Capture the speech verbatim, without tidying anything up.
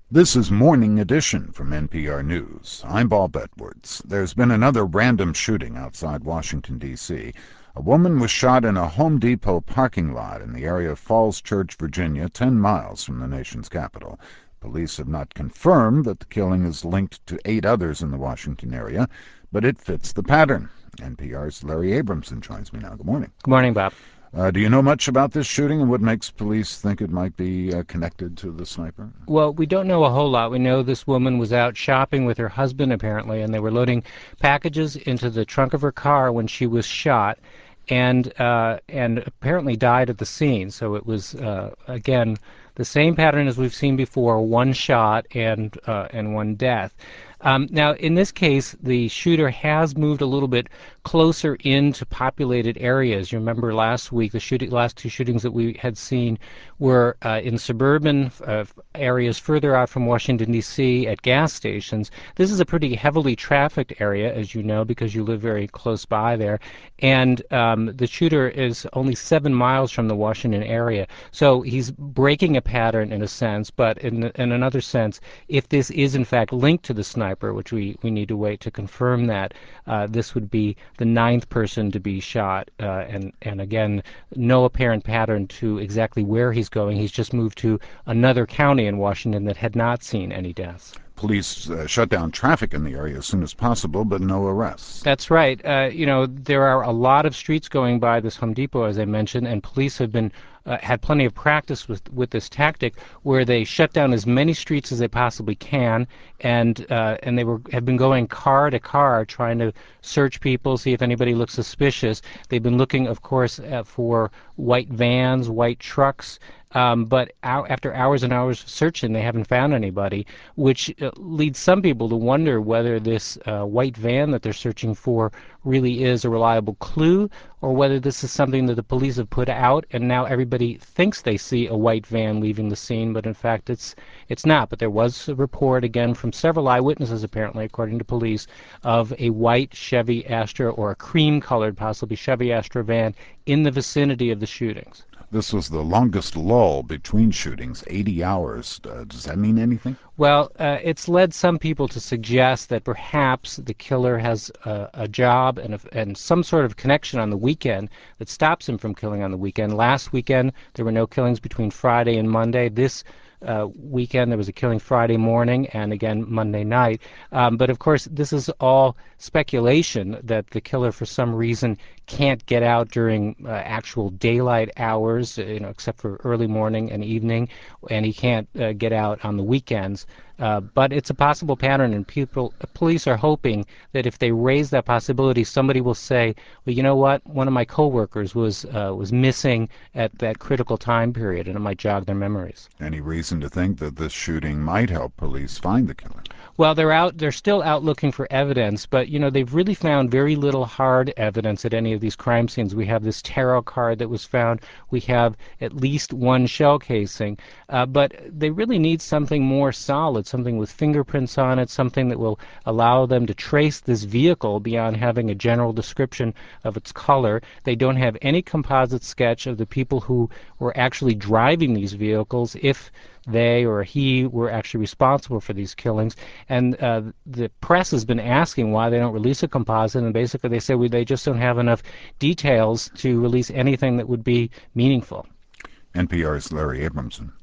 This is Morning Edition from N P R News. I'm Bob Edwards. There's been another random shooting outside Washington, D C A woman was shot in a Home Depot parking lot in the area of Falls Church, Virginia, ten miles from the nation's capital. Police have not confirmed that the killing is linked to eight others in the Washington area, but it fits the pattern. N P R's Larry Abramson joins me now. Good morning. Good morning, Bob. Uh, do you know much about this shooting and what makes police think it might be uh, connected to the sniper? Well, we don't know a whole lot. We know this woman was out shopping with her husband, apparently, and they were loading packages into the trunk of her car when she was shot, and uh, and apparently died at the scene. So it was, uh, again, the same pattern as we've seen before, one shot and uh, and one death. Um, now, in this case, the shooter has moved a little bit closer into populated areas. You remember last week, the shooting, last two shootings that we had seen were uh, in suburban uh, areas further out from Washington, D C, at gas stations. This is a pretty heavily trafficked area, as you know, because you live very close by there. And um, the shooter is only seven miles from the Washington area. So he's breaking a pattern in a sense, but in, in another sense, if this is in fact linked to the sniper, which we, we need to wait to confirm that, uh, this would be the ninth person to be shot. Uh, and, and again, no apparent pattern to exactly where he's going. He's just moved to another county in Washington that had not seen any deaths. Police uh, shut down traffic in the area as soon as possible, but no arrests. That's right. Uh, you know, there are a lot of streets going by this Home Depot, as I mentioned, and police have been uh, had plenty of practice with with this tactic, where they shut down as many streets as they possibly can, and uh, and they were have been going car to car trying to search people, see if anybody looks suspicious. They've been looking, of course, uh, for white vans, white trucks. Um, but ou- after hours and hours of searching, they haven't found anybody, which uh, leads some people to wonder whether this uh, white van that they're searching for really is a reliable clue, or whether this is something that the police have put out, and now everybody thinks they see a white van leaving the scene, but in fact it's it's not. But there was a report, again, from several eyewitnesses, apparently, according to police, of a white Chevy Astra, or a cream-colored, possibly Chevy Astra van, in the vicinity of the shootings. This was the longest lull between shootings, eighty hours. Uh, does that mean anything? Well, uh, it's led some people to suggest that perhaps the killer has a, a job and, a, and some sort of connection on the weekend that stops him from killing on the weekend. Last weekend, there were no killings between Friday and Monday. This uh, weekend, there was a killing Friday morning and again Monday night. Um, but of course, this is all speculation that the killer, for some reason, can't get out during uh, actual daylight hours, you know, except for early morning and evening, and he can't uh, get out on the weekends. Uh, but it's a possible pattern, and people, police are hoping that if they raise that possibility, somebody will say, well, you know what, one of my coworkers was uh, was missing at that critical time period, and it might jog their memories. Any reason to think that this shooting might help police find the killer? Well, they're out. They're still out looking for evidence, but you know they've really found very little hard evidence at any of these crime scenes. We have this tarot card that was found. We have at least one shell casing, uh, but they really need something more solid, something with fingerprints on it, something that will allow them to trace this vehicle beyond having a general description of its color. They don't have any composite sketch of the people who were actually driving these vehicles, if they or he were actually responsible for these killings. And uh, the press has been asking why they don't release a composite, and basically they say well, they just don't have enough details to release anything that would be meaningful. N P R's Larry Abramson.